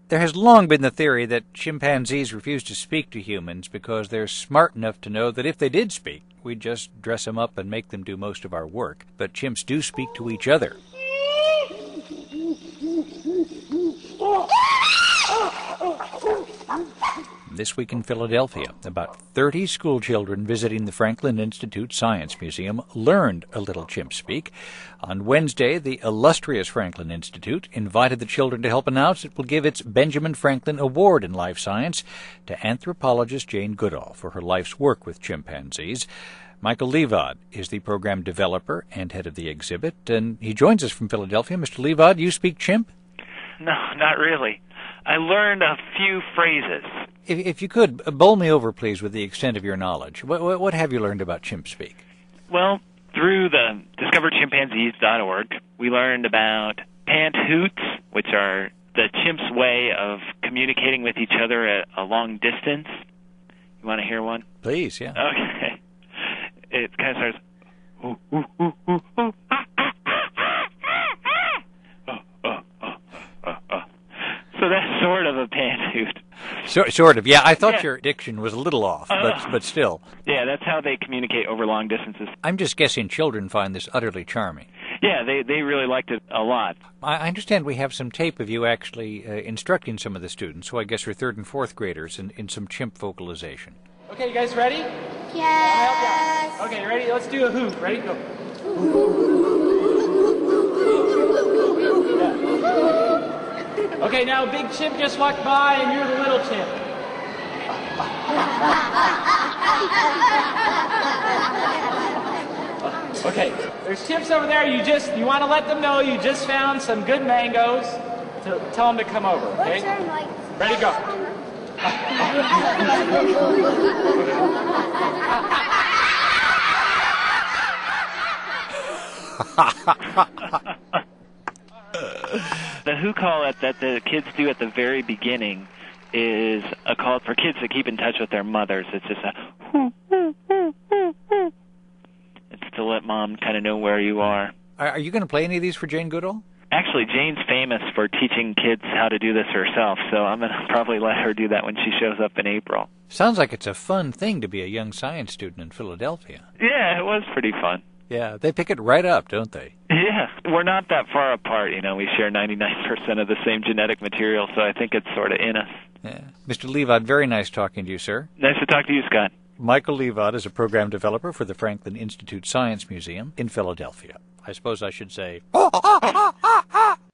There has long been the theory that chimpanzees refuse to speak to humans because they're smart enough to know that if they did speak, we'd just dress them up and make them do most of our work. But chimps do speak to each other. This week in Philadelphia, about 30 schoolchildren visiting the Franklin Institute Science Museum learned a little chimp speak. On Wednesday, the illustrious Franklin Institute invited the children to help announce it will give its Benjamin Franklin Award in Life Science to anthropologist Jane Goodall for her life's work with chimpanzees. Michael Levad is the program developer and head of the exhibit, and he joins us from Philadelphia. Mr. Levad, you speak chimp? No, not really. I learned a few phrases. If you could, bowl me over, please, with the extent of your knowledge. What have you learned about chimp speak? Well, through the discoverchimpanzees.org, we learned about pant hoots, which are the chimp's way of communicating with each other at a long distance. You want to hear one? Please, yeah. Okay. It kind of starts, ooh, ooh, ooh, ooh, ooh, ah, ah, ah, ah, ah. So that's sort of a pant hoot. Sort of, yeah. I thought your diction was a little off, but still. Yeah, that's how they communicate over long distances. I'm just guessing children find this utterly charming. Yeah, they really liked it a lot. I understand we have some tape of you actually instructing some of the students, who I guess are 3rd and 4th graders, in some chimp vocalization. Okay, you guys ready? Yes. Okay, you ready? Let's do a hoot. Ready? Go. Yeah. Okay, now a big chimp just walked by and you're the little chimp. Okay, there's chimps over there. You want to let them know you just found some good mangoes. To tell them to come over, okay? Ready, go. The who call that the kids do at the very beginning is a call for kids to keep in touch with their mothers. It's just a whoo, whoo, whoo, whoo, whoo. It's to let mom kind of know where you are. Are you going to play any of these for Jane Goodall? Actually, Jane's famous for teaching kids how to do this herself, so I'm going to probably let her do that when she shows up in April. Sounds like it's a fun thing to be a young science student in Philadelphia. Yeah, it was pretty fun. Yeah, they pick it right up, don't they? Yeah, we're not that far apart, you know. We share 99% of the same genetic material, so I think it's sort of in us. Yeah. Mr. Levad, very nice talking to you, sir. Nice to talk to you, Scott. Michael Levad is a program developer for the Franklin Institute Science Museum in Philadelphia. I suppose I should say...